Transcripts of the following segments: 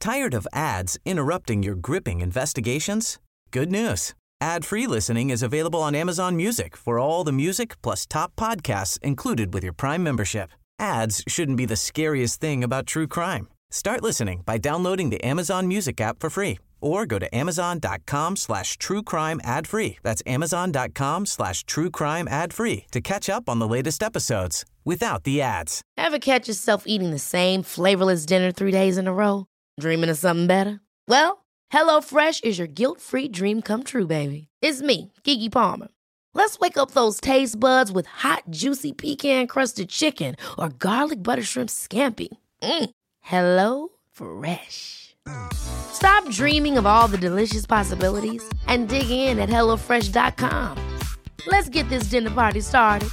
Tired of ads interrupting your gripping investigations? Good news. Ad-free listening is available on Amazon Music for all the music plus top podcasts included with your Prime membership. Ads shouldn't be the scariest thing about true crime. Start listening by downloading the Amazon Music app for free or go to amazon.com/truecrime ad-free. That's amazon.com/truecrime ad-free to catch up on the latest episodes without the ads. Ever catch yourself eating the same flavorless dinner 3 days in a row? Dreaming of something better? Well, HelloFresh is your guilt-free dream come true, baby. It's me, Keke Palmer. Let's wake up those taste buds with hot, juicy pecan-crusted chicken or garlic butter shrimp scampi. Hello Fresh. Stop dreaming of all the delicious possibilities and dig in at HelloFresh.com. Let's get this dinner party started.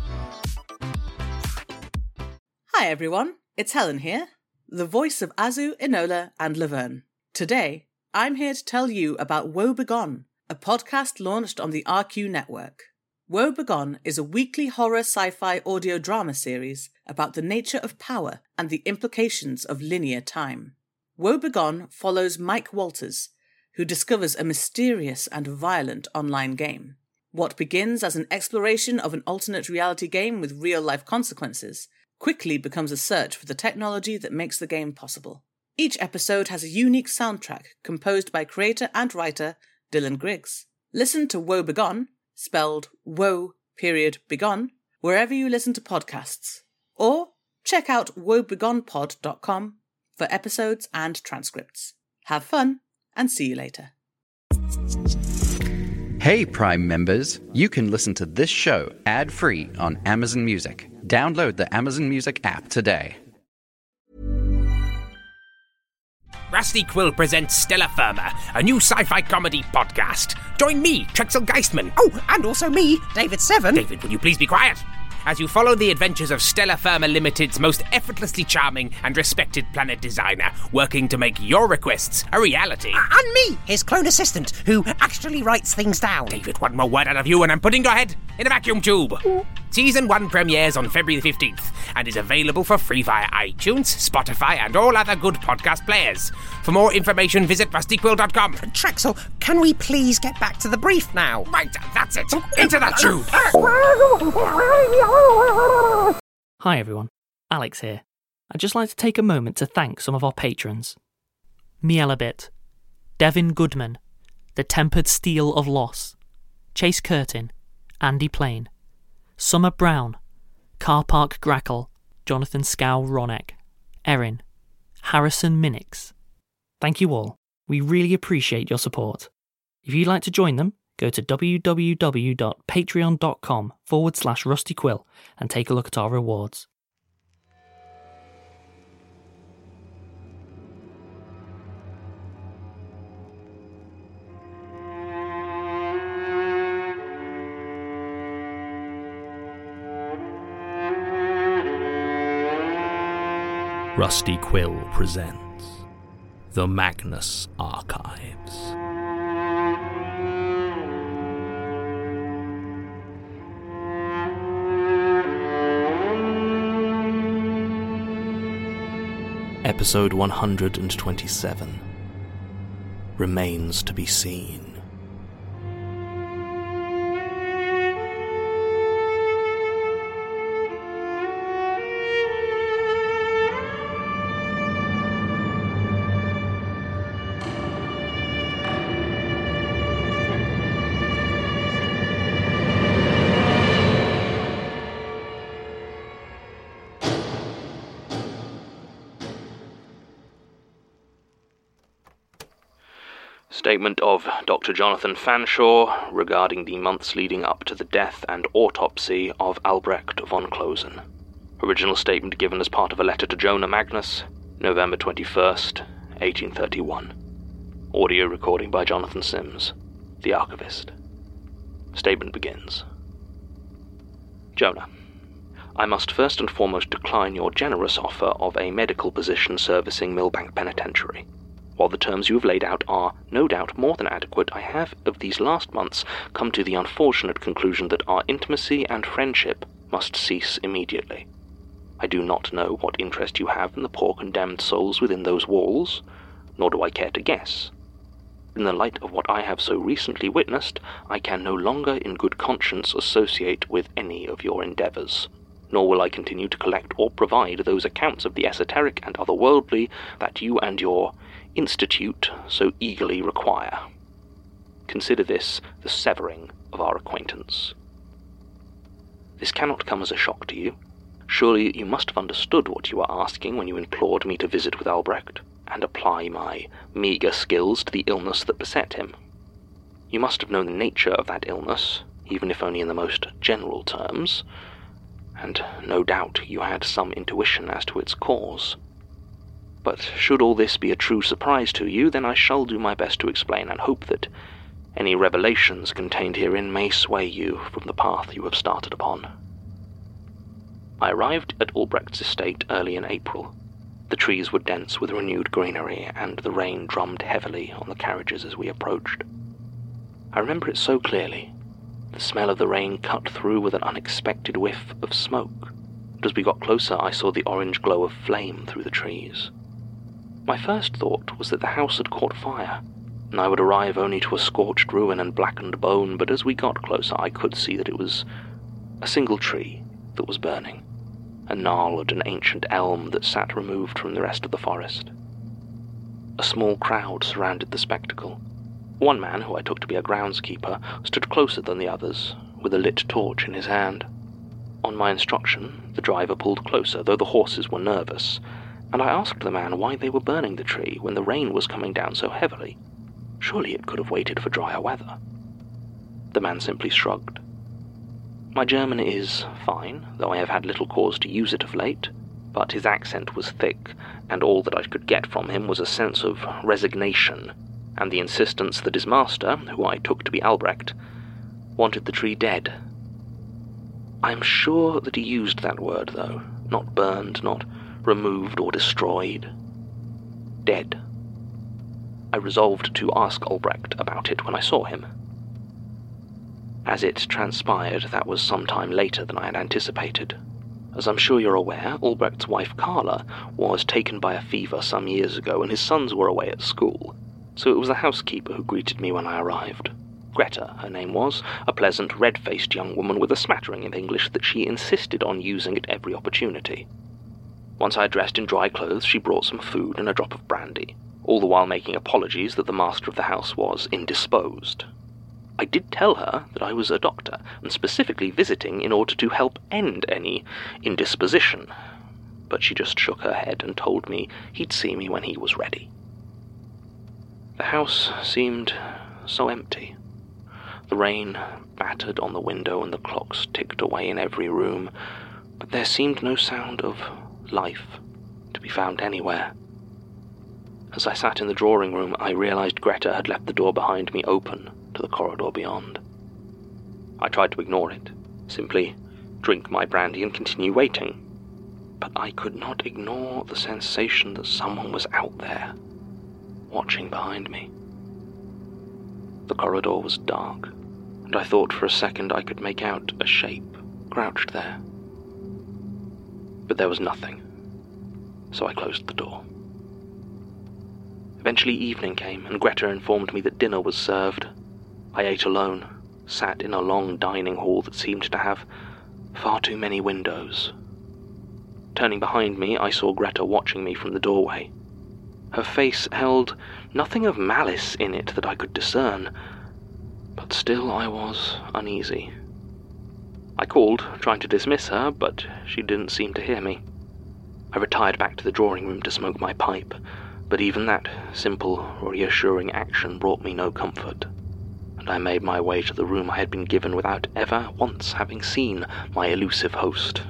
Hi everyone, it's Helen here, the voice of Azu, Enola and Laverne. Today, I'm here to tell you about Woe Begone, a podcast launched on the RQ network. Woe Begone is a weekly horror sci-fi audio drama series about the nature of power and the implications of linear time. Woe Begone follows Mike Walters, who discovers a mysterious and violent online game. What begins as an exploration of an alternate reality game with real-life consequences quickly becomes a search for the technology that makes the game possible. Each episode has a unique soundtrack composed by creator and writer Dylan Griggs. Listen to Woe Begone, spelled Woe.Begone, wherever you listen to podcasts. Or check out woebegonepod.com for episodes and transcripts. Have fun, and see you later. Hey Prime members, you can listen to this show ad-free on Amazon Music. Download the Amazon Music app today. Rusty Quill presents Stella Firma, a new sci-fi comedy podcast. Join me, Trexel Geistman. Oh, and also me, David Seven. David, will you please be quiet? As you follow the adventures of Stella Firma Limited's most effortlessly charming and respected planet designer, working to make your requests a reality. And me, his clone assistant, who actually writes things down. David, one more word out of you and I'm putting your head in a vacuum tube. Season 1 premieres on February the 15th and is available for free via iTunes, Spotify and all other good podcast players. For more information, visit rustyquill.com. Trexel, can we please get back to the brief now? Right, that's it. Into that tube. Hi everyone, Alex here. I'd just like to take a moment to thank some of our patrons. Mielabit, Devin Goodman, The Tempered Steel of Loss, Chase Curtin, Andy Plain, Summer Brown, Car Park Grackle, Jonathan Scow Ronek, Erin, Harrison Minnix. Thank you all. We really appreciate your support. If you'd like to join them, go to www.patreon.com/rustyquill and take a look at our rewards. Rusty Quill presents The Magnus Archives. Episode 127. Remains to be seen. Statement of Dr. Jonathan Fanshawe regarding the months leading up to the death and autopsy of Albrecht von Closen. Original statement given as part of a letter to Jonah Magnus, November 21st, 1831. Audio recording by Jonathan Sims, the archivist. Statement begins. Jonah, I must first and foremost decline your generous offer of a medical position servicing Millbank Penitentiary. While the terms you have laid out are, no doubt, more than adequate, I have, of these last months, come to the unfortunate conclusion that our intimacy and friendship must cease immediately. I do not know what interest you have in the poor condemned souls within those walls, nor do I care to guess. In the light of what I have so recently witnessed, I can no longer in good conscience associate with any of your endeavours, nor will I continue to collect or provide those accounts of the esoteric and otherworldly that you and your institute so eagerly require. Consider this the severing of our acquaintance. This cannot come as a shock to you. Surely you must have understood what you were asking when you implored me to visit with Albrecht, and apply my meagre skills to the illness that beset him. You must have known the nature of that illness, even if only in the most general terms, and no doubt you had some intuition as to its cause. But should all this be a true surprise to you, then I shall do my best to explain, and hope that any revelations contained herein may sway you from the path you have started upon. I arrived at Albrecht's estate early in April. The trees were dense with renewed greenery, and the rain drummed heavily on the carriages as we approached. I remember it so clearly. The smell of the rain cut through with an unexpected whiff of smoke, and as we got closer I saw the orange glow of flame through the trees. My first thought was that the house had caught fire, and I would arrive only to a scorched ruin and blackened bone, but as we got closer I could see that it was a single tree that was burning, a gnarled and ancient elm that sat removed from the rest of the forest. A small crowd surrounded the spectacle. One man, who I took to be a groundskeeper, stood closer than the others, with a lit torch in his hand. On my instruction, the driver pulled closer, though the horses were nervous, and I asked the man why they were burning the tree when the rain was coming down so heavily. Surely it could have waited for drier weather. The man simply shrugged. My German is fine, though I have had little cause to use it of late, but his accent was thick, and all that I could get from him was a sense of resignation, and the insistence that his master, who I took to be Albrecht, wanted the tree dead. I am sure that he used that word, though, not burned, not removed or destroyed. Dead. I resolved to ask Albrecht about it when I saw him. As it transpired, that was some time later than I had anticipated. As I'm sure you're aware, Albrecht's wife Carla was taken by a fever some years ago, and his sons were away at school, so it was the housekeeper who greeted me when I arrived. Greta, her name was, a pleasant, red-faced young woman with a smattering of English that she insisted on using at every opportunity. Once I had dressed in dry clothes, she brought some food and a drop of brandy, all the while making apologies that the master of the house was indisposed. I did tell her that I was a doctor, and specifically visiting in order to help end any indisposition, but she just shook her head and told me he'd see me when he was ready. The house seemed so empty. The rain battered on the window and the clocks ticked away in every room, but there seemed no sound of life to be found anywhere. As I sat in the drawing room, I realized Greta had left the door behind me open to the corridor beyond. I tried to ignore it, simply drink my brandy and continue waiting, but I could not ignore the sensation that someone was out there, watching behind me. The corridor was dark, and I thought for a second I could make out a shape crouched there. But there was nothing, so I closed the door. Eventually evening came, and Greta informed me that dinner was served. I ate alone, sat in a long dining hall that seemed to have far too many windows. Turning behind me, I saw Greta watching me from the doorway. Her face held nothing of malice in it that I could discern, but still I was uneasy. I called, trying to dismiss her, but she didn't seem to hear me. I retired back to the drawing room to smoke my pipe, but even that simple, reassuring action brought me no comfort, and I made my way to the room I had been given without ever once having seen my elusive host.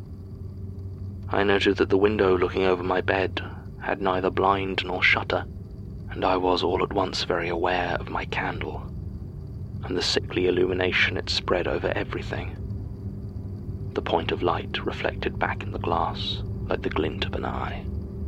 I noted that the window looking over my bed had neither blind nor shutter, and I was all at once very aware of my candle, and the sickly illumination it spread over everything. The point of light reflected back in the glass like the glint of an eye.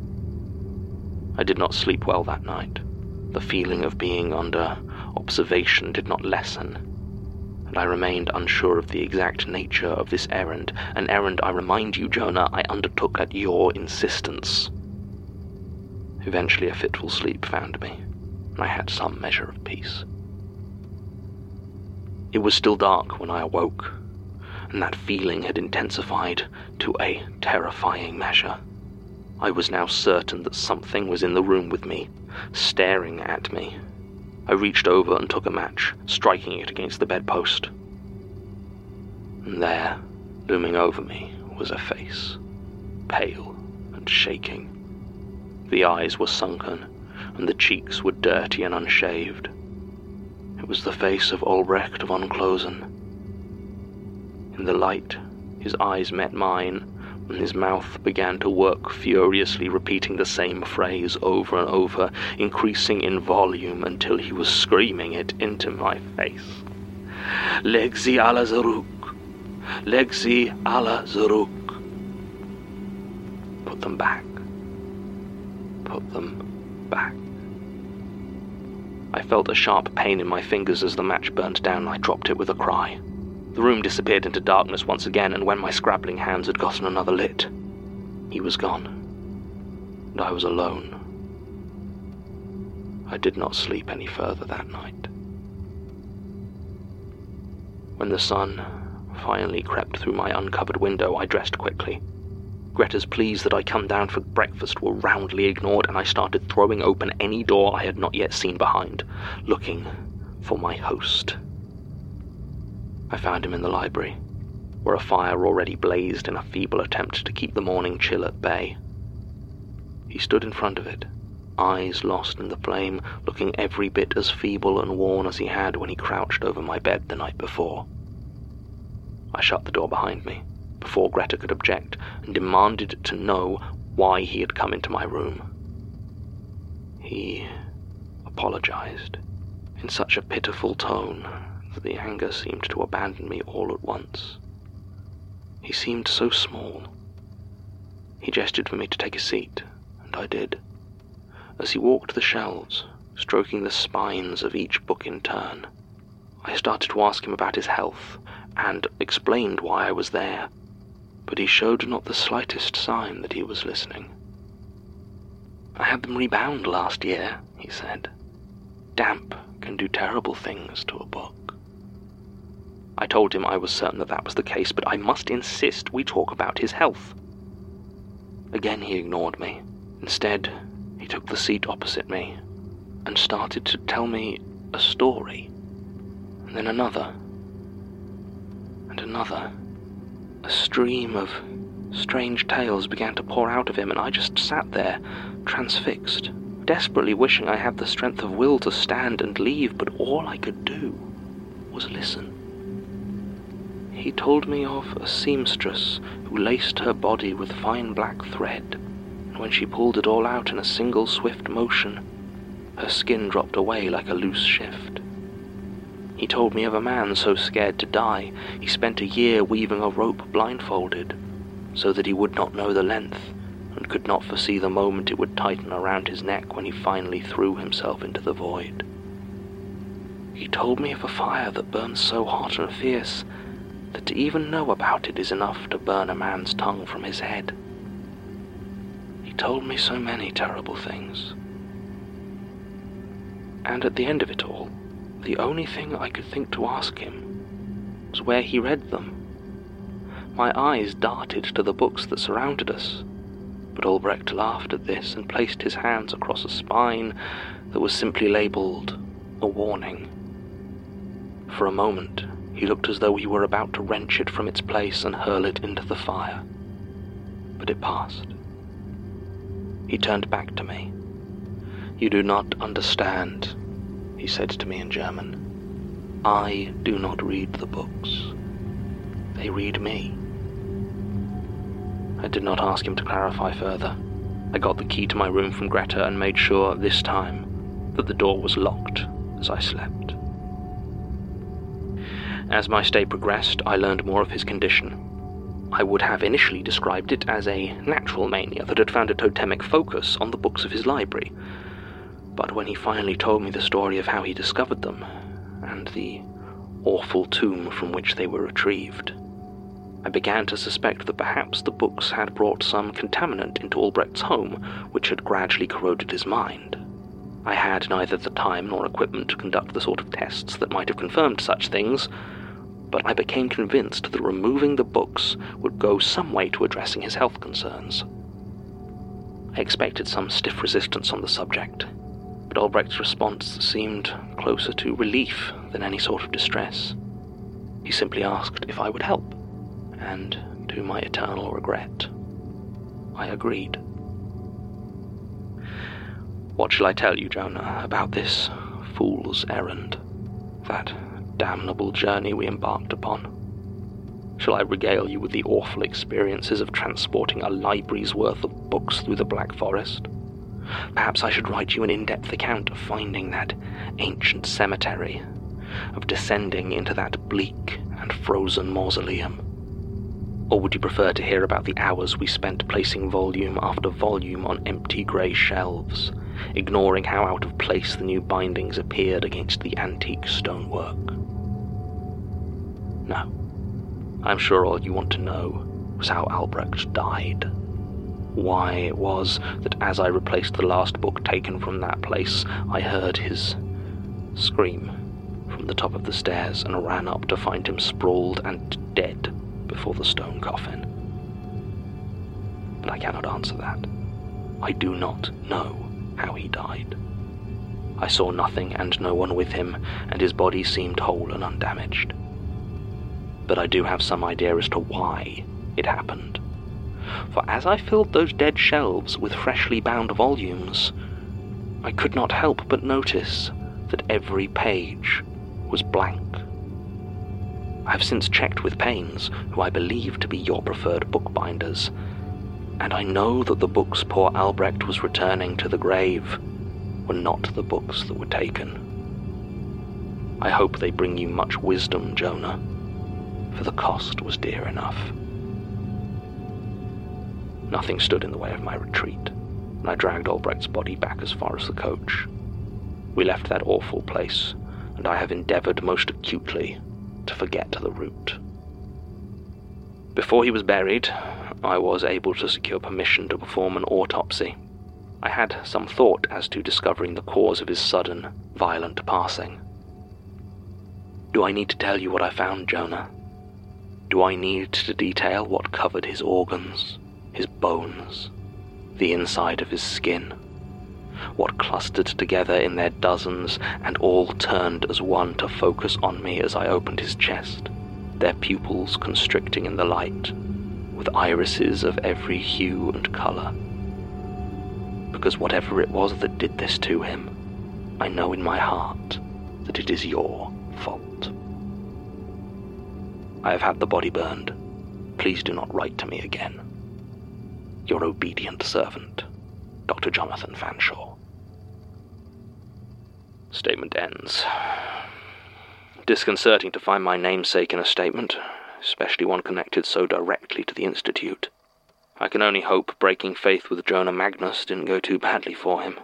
I did not sleep well that night. The feeling of being under observation did not lessen, and I remained unsure of the exact nature of this errand, an errand, I remind you, Jonah, I undertook at your insistence. Eventually a fitful sleep found me, and I had some measure of peace. It was still dark when I awoke, and that feeling had intensified to a terrifying measure. I was now certain that something was in the room with me, staring at me. I reached over and took a match, striking it against the bedpost. And there, looming over me, was a face, pale and shaking. The eyes were sunken, and the cheeks were dirty and unshaved. It was the face of Albrecht von Closen. In the light, his eyes met mine, and his mouth began to work furiously, repeating the same phrase over and over, increasing in volume until he was screaming it into my face. Leg sie alle zurück! Leg sie alle zurück! Put them back. Put them back. I felt a sharp pain in my fingers as the match burnt down and I dropped it with a cry. The room disappeared into darkness once again, and when my scrabbling hands had gotten another lit, he was gone, and I was alone. I did not sleep any further that night. When the sun finally crept through my uncovered window, I dressed quickly. Greta's pleas that I come down for breakfast were roundly ignored, and I started throwing open any door I had not yet seen behind, looking for my host. I found him in the library, where a fire already blazed in a feeble attempt to keep the morning chill at bay. He stood in front of it, eyes lost in the flame, looking every bit as feeble and worn as he had when he crouched over my bed the night before. I shut the door behind me, before Greta could object, and demanded to know why he had come into my room. He apologized, in such a pitiful tone that the anger seemed to abandon me all at once. He seemed so small. He gestured for me to take a seat, and I did. As he walked the shelves, stroking the spines of each book in turn, I started to ask him about his health, and explained why I was there, but he showed not the slightest sign that he was listening. "I had them rebound last year," he said. "Damp can do terrible things to a book." I told him I was certain that was the case, but I must insist we talk about his health. Again he ignored me. Instead, he took the seat opposite me and started to tell me a story, and then another, and another. A stream of strange tales began to pour out of him, and I just sat there, transfixed, desperately wishing I had the strength of will to stand and leave, but all I could do was listen. He told me of a seamstress who laced her body with fine black thread, and when she pulled it all out in a single swift motion, her skin dropped away like a loose shift. He told me of a man so scared to die, he spent a year weaving a rope blindfolded, so that he would not know the length, and could not foresee the moment it would tighten around his neck when he finally threw himself into the void. He told me of a fire that burns so hot and fierce that to even know about it is enough to burn a man's tongue from his head. He told me so many terrible things. And at the end of it all, the only thing I could think to ask him was where he read them. My eyes darted to the books that surrounded us, but Albrecht laughed at this and placed his hands across a spine that was simply labelled a warning. For a moment, he looked as though he were about to wrench it from its place and hurl it into the fire. But it passed. He turned back to me. "You do not understand," he said to me in German. "I do not read the books. They read me." I did not ask him to clarify further. I got the key to my room from Greta and made sure, this time, that the door was locked as I slept. As my stay progressed, I learned more of his condition. I would have initially described it as a natural mania that had found a totemic focus on the books of his library. But when he finally told me the story of how he discovered them, and the awful tomb from which they were retrieved, I began to suspect that perhaps the books had brought some contaminant into Albrecht's home, which had gradually corroded his mind. I had neither the time nor equipment to conduct the sort of tests that might have confirmed such things, but I became convinced that removing the books would go some way to addressing his health concerns. I expected some stiff resistance on the subject, but Albrecht's response seemed closer to relief than any sort of distress. He simply asked if I would help, and to my eternal regret, I agreed. What shall I tell you, Jonah, about this fool's errand, that damnable journey we embarked upon? Shall I regale you with the awful experiences of transporting a library's worth of books through the Black Forest? Perhaps I should write you an in-depth account of finding that ancient cemetery, of descending into that bleak and frozen mausoleum. Or would you prefer to hear about the hours we spent placing volume after volume on empty grey shelves, ignoring how out of place the new bindings appeared against the antique stonework? No. I'm sure all you want to know was how Albrecht died. Why it was that as I replaced the last book taken from that place, I heard his scream from the top of the stairs and ran up to find him sprawled and dead before the stone coffin. But I cannot answer that. I do not know how he died. I saw nothing and no one with him, and his body seemed whole and undamaged. But I do have some idea as to why it happened. For as I filled those dead shelves with freshly bound volumes, I could not help but notice that every page was blank. I have since checked with Paynes, who I believe to be your preferred bookbinders, and I know that the books poor Albrecht was returning to the grave were not the books that were taken. I hope they bring you much wisdom, Jonah, for the cost was dear enough. Nothing stood in the way of my retreat, and I dragged Albrecht's body back as far as the coach. We left that awful place, and I have endeavoured most acutely to forget the route. Before he was buried, I was able to secure permission to perform an autopsy. I had some thought as to discovering the cause of his sudden, violent passing. Do I need to tell you what I found, Jonah? Do I need to detail what covered his organs, his bones, the inside of his skin? What clustered together in their dozens and all turned as one to focus on me as I opened his chest, their pupils constricting in the light, with irises of every hue and colour? Because whatever it was that did this to him, I know in my heart that it is your fault. I have had the body burned. Please do not write to me again. Your obedient servant, Dr. Jonathan Fanshawe. Statement ends. Disconcerting to find my namesake in a statement, especially one connected so directly to the Institute. I can only hope breaking faith with Jonah Magnus didn't go too badly for him.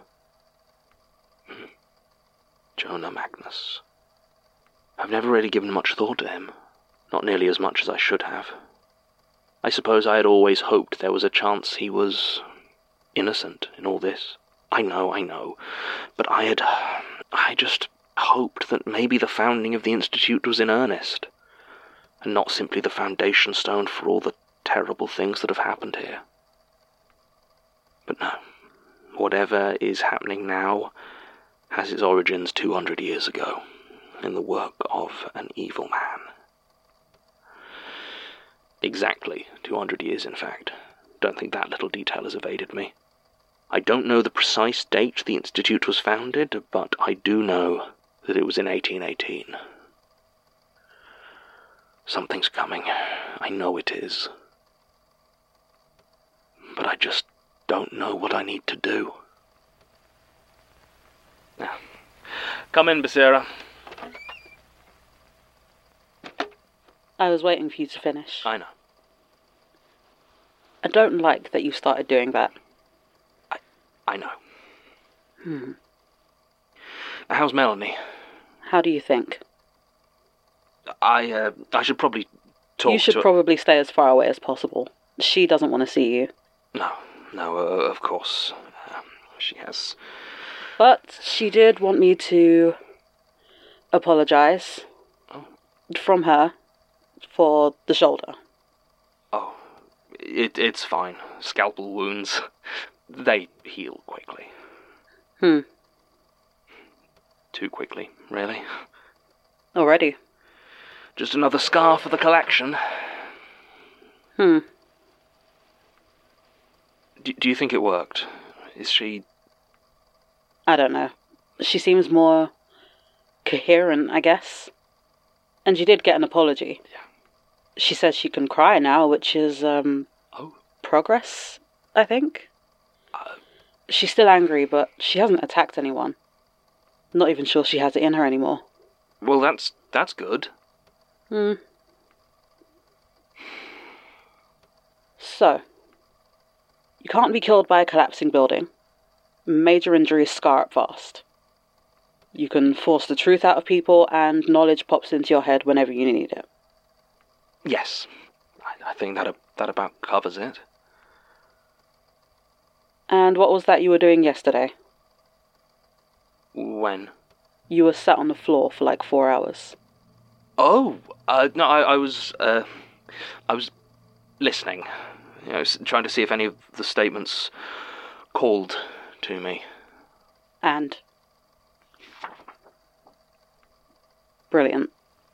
Jonah Magnus. I've never really given much thought to him. Not nearly as much as I should have. I suppose I had always hoped there was a chance he was innocent in all this. I know, but I just hoped that maybe the founding of the Institute was in earnest, and not simply the foundation stone for all the terrible things that have happened here. But no, whatever is happening now has its origins 200 years ago, in the work of an evil man. Exactly 200 years, in fact. Don't think that little detail has evaded me. I don't know the precise date the Institute was founded, but I do know that it was in 1818. Something's coming. I know it is. But I just don't know what I need to do. Now, come in, Becerra. I was waiting for you to finish. I know. I don't like that you started doing that. I know. How's Melanie? How do you think? I should probably talk You should to... probably stay as far away as possible. She doesn't want to see you. No, of course. She has... But she did want me to apologise from her for the shoulder. Oh, it's fine. Scalpel wounds, they heal quickly. Too quickly, really. Already? Just another scar for the collection. Do you think it worked? Is she... I don't know. She seems more coherent, I guess. And she did get an apology. Yeah. She says she can cry now, which is, progress, I think. She's still angry, but she hasn't attacked anyone. Not even sure she has it in her anymore. Well, that's good. So, you can't be killed by a collapsing building. Major injuries scar up fast. You can force the truth out of people, and knowledge pops into your head whenever you need it. Yes. I think that about covers it. And what was that you were doing yesterday? When? You were sat on the floor for like 4 hours. Oh, no, I was listening. You know, trying to see if any of the statements called to me. And? Brilliant.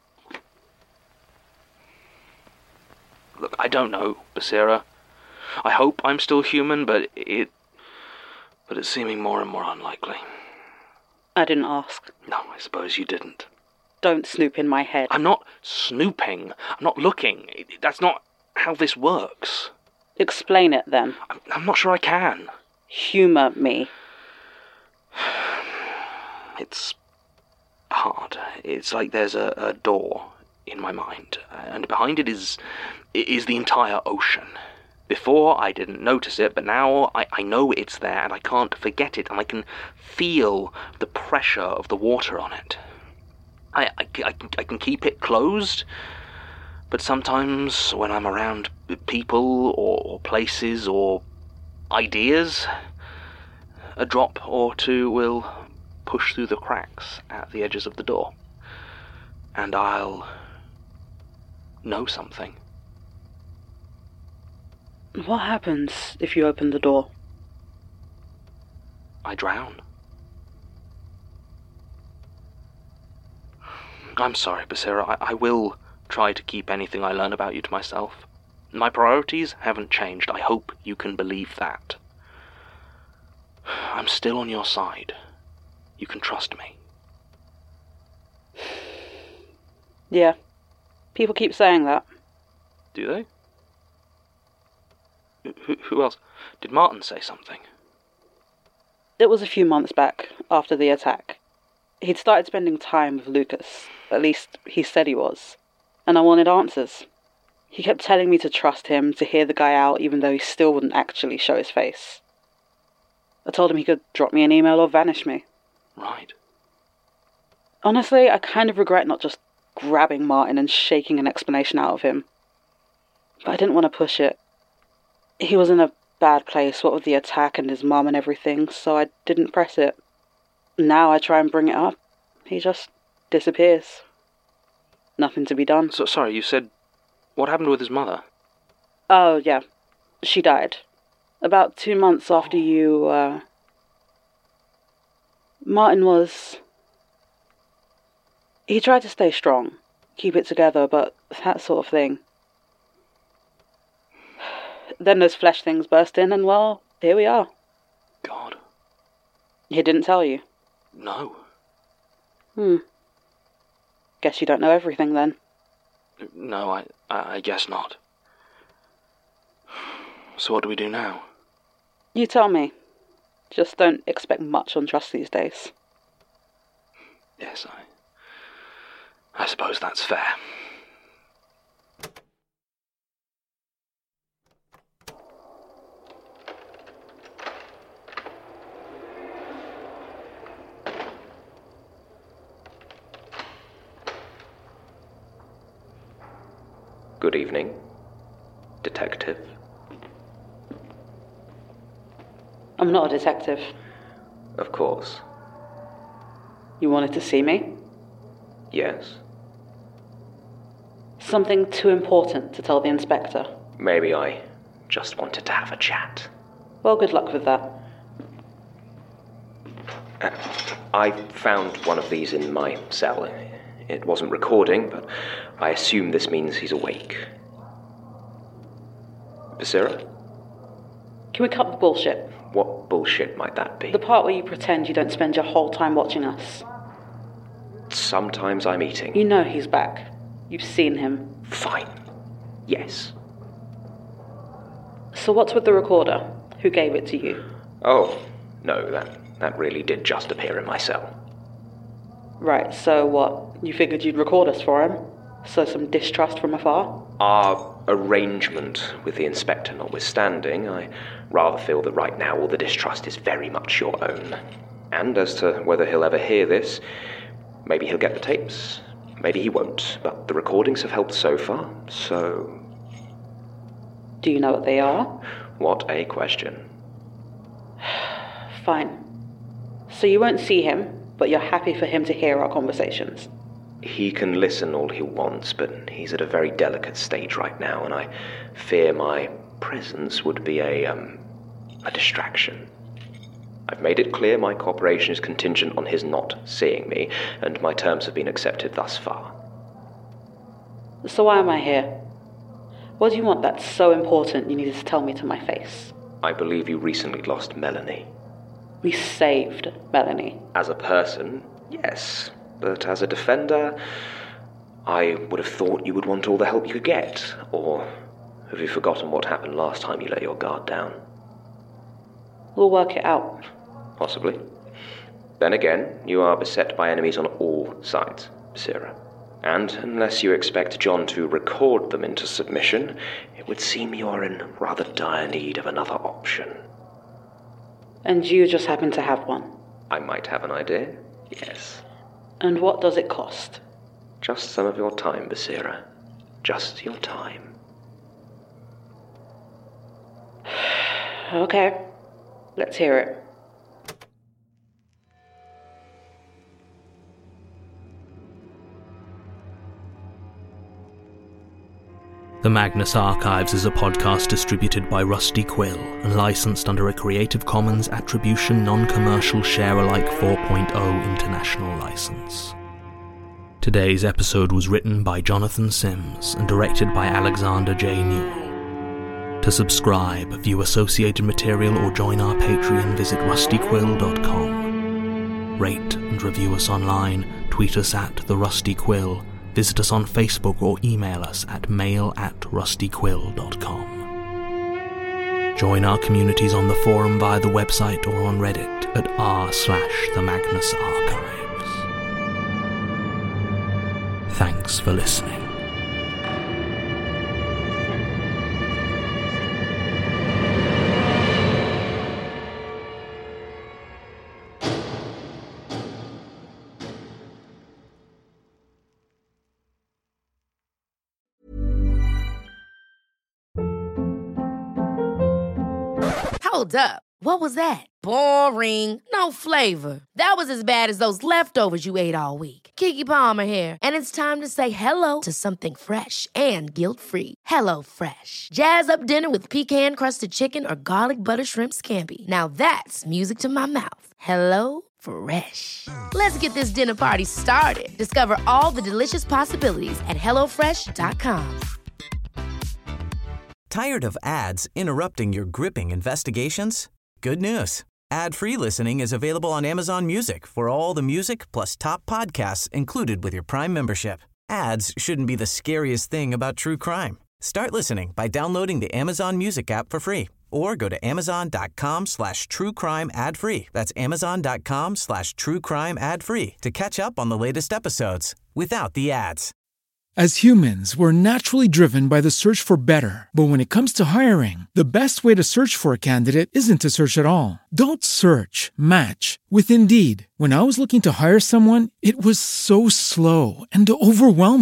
Look, I don't know, Basira. I hope I'm still human, but it's seeming more and more unlikely. I didn't ask. No, I suppose you didn't. Don't snoop in my head. I'm not snooping. I'm not looking. That's not how this works. Explain it, then. I'm not sure I can. Humour me. It's hard. It's like there's a door in my mind, and behind it is the entire ocean. Before, I didn't notice it, but now I know it's there, and I can't forget it, and I can feel the pressure of the water on it. I can keep it closed, but sometimes when I'm around people or places or ideas, a drop or two will push through the cracks at the edges of the door, and I'll know something. What happens if you open the door? I drown. I'm sorry, Basira. I will try to keep anything I learn about you to myself. My priorities haven't changed. I hope you can believe that. I'm still on your side. You can trust me. Yeah. People keep saying that. Do they? Who else? Did Martin say something? It was a few months back, after the attack. He'd started spending time with Lucas. At least, he said he was. And I wanted answers. He kept telling me to trust him, to hear the guy out, even though he still wouldn't actually show his face. I told him he could drop me an email or vanish me. Right. Honestly, I kind of regret not just grabbing Martin and shaking an explanation out of him. But I didn't want to push it. He was in a bad place, what with the attack and his mum and everything, so I didn't press it. Now I try and bring it up. He just disappears. Nothing to be done. So, sorry, you said... What happened with his mother? Oh, yeah. She died. About 2 months after you, Martin was... He tried to stay strong, keep it together, but that sort of thing. Then those flesh things burst in, and well, here we are. God. He didn't tell you? No. Guess you don't know everything, then. No, I guess not. So what do we do now? You tell me. Just don't expect much on trust these days. Yes, I suppose that's fair. Good evening, detective. I'm not a detective. Of course. You wanted to see me? Yes. Something too important to tell the inspector? Maybe I just wanted to have a chat. Well, good luck with that. I found one of these in my cell. It wasn't recording, but I assume this means he's awake. Basira? Can we cut the bullshit? What bullshit might that be? The part where you pretend you don't spend your whole time watching us. Sometimes I'm eating. You know he's back. You've seen him. Fine. Yes. So what's with the recorder? Who gave it to you? Oh, no, that really did just appear in my cell. Right, so what? You figured you'd record us for him? So some distrust from afar? Our arrangement with the inspector notwithstanding, I rather feel that right now all the distrust is very much your own. And as to whether he'll ever hear this, maybe he'll get the tapes, maybe he won't, but the recordings have helped so far, so... Do you know what they are? What a question. Fine. So you won't see him, but you're happy for him to hear our conversations? He can listen all he wants, but he's at a very delicate stage right now, and I fear my presence would be a distraction. I've made it clear my cooperation is contingent on his not seeing me, and my terms have been accepted thus far. So why am I here? What do you want that's so important you needed to tell me to my face? I believe you recently lost Melanie. We saved Melanie. As a person, yes. But as a defender, I would have thought you would want all the help you could get. Or have you forgotten what happened last time you let your guard down? We'll work it out. Possibly. Then again, you are beset by enemies on all sides, Basira. And unless you expect John to record them into submission, it would seem you're in rather dire need of another option. And you just happen to have one? I might have an idea, yes. And what does it cost? Just some of your time, Basira. Just your time. Okay. Let's hear it. The Magnus Archives is a podcast distributed by Rusty Quill and licensed under a Creative Commons Attribution Non-Commercial Share-alike 4.0 international license. Today's episode was written by Jonathan Sims and directed by Alexander J. Newell. To subscribe, view associated material or join our Patreon, visit rustyquill.com. Rate and review us online, tweet us at The Rusty Quill, visit us on Facebook or email us at mail@rustyquill.com. Join our communities on the forum via the website or on Reddit at r/themagnusarchives. Thanks for listening. Hold up. What was that? Boring. No flavor. That was as bad as those leftovers you ate all week. Keke Palmer here, and it's time to say hello to something fresh and guilt-free. Hello Fresh. Jazz up dinner with pecan-crusted chicken or garlic butter shrimp scampi. Now that's music to my mouth. Hello Fresh. Let's get this dinner party started. Discover all the delicious possibilities at hellofresh.com. Tired of ads interrupting your gripping investigations? Good news. Ad-free listening is available on Amazon Music for all the music plus top podcasts included with your Prime membership. Ads shouldn't be the scariest thing about true crime. Start listening by downloading the Amazon Music app for free or go to amazon.com/truecrime ad-free. That's amazon.com/truecrime ad-free to catch up on the latest episodes without the ads. As humans, we're naturally driven by the search for better. But when it comes to hiring, the best way to search for a candidate isn't to search at all. Don't search, match with Indeed. When I was looking to hire someone, it was so slow and overwhelming.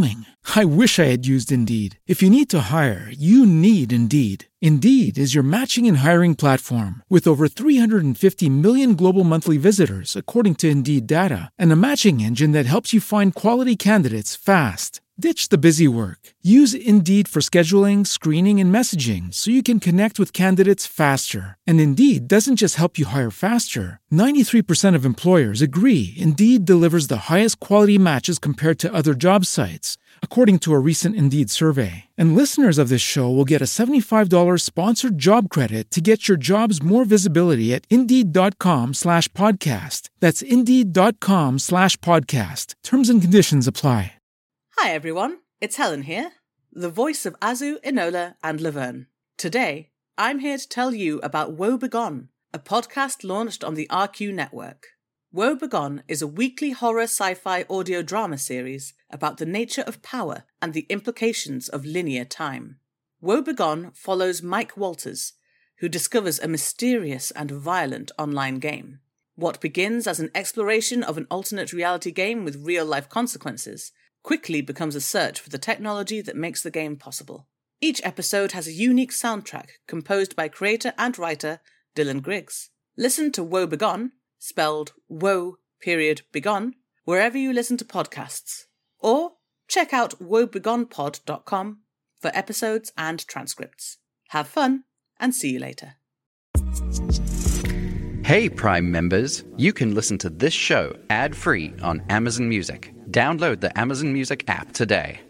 I wish I had used Indeed. If you need to hire, you need Indeed. Indeed is your matching and hiring platform with over 350 million global monthly visitors, according to Indeed data, and a matching engine that helps you find quality candidates fast. Ditch the busy work. Use Indeed for scheduling, screening, and messaging so you can connect with candidates faster. And Indeed doesn't just help you hire faster. 93% of employers agree Indeed delivers the highest quality matches compared to other job sites, according to a recent Indeed survey. And listeners of this show will get a $75 sponsored job credit to get your jobs more visibility at Indeed.com/podcast. That's Indeed.com/podcast. Terms and conditions apply. Hi everyone, it's Helen here, the voice of Azu, Enola and Laverne. Today, I'm here to tell you about Woe Begone, a podcast launched on the RQ network. Woe Begone is a weekly horror sci-fi audio drama series about the nature of power and the implications of linear time. Woe Begone follows Mike Walters, who discovers a mysterious and violent online game. What begins as an exploration of an alternate reality game with real-life consequences quickly becomes a search for the technology that makes the game possible. Each episode has a unique soundtrack composed by creator and writer Dylan Griggs. Listen to Woe Begone, spelled Woe.Begone, wherever you listen to podcasts. Or check out woebegonepod.com for episodes and transcripts. Have fun, and see you later. Hey Prime members, you can listen to this show ad-free on Amazon Music. Download the Amazon Music app today.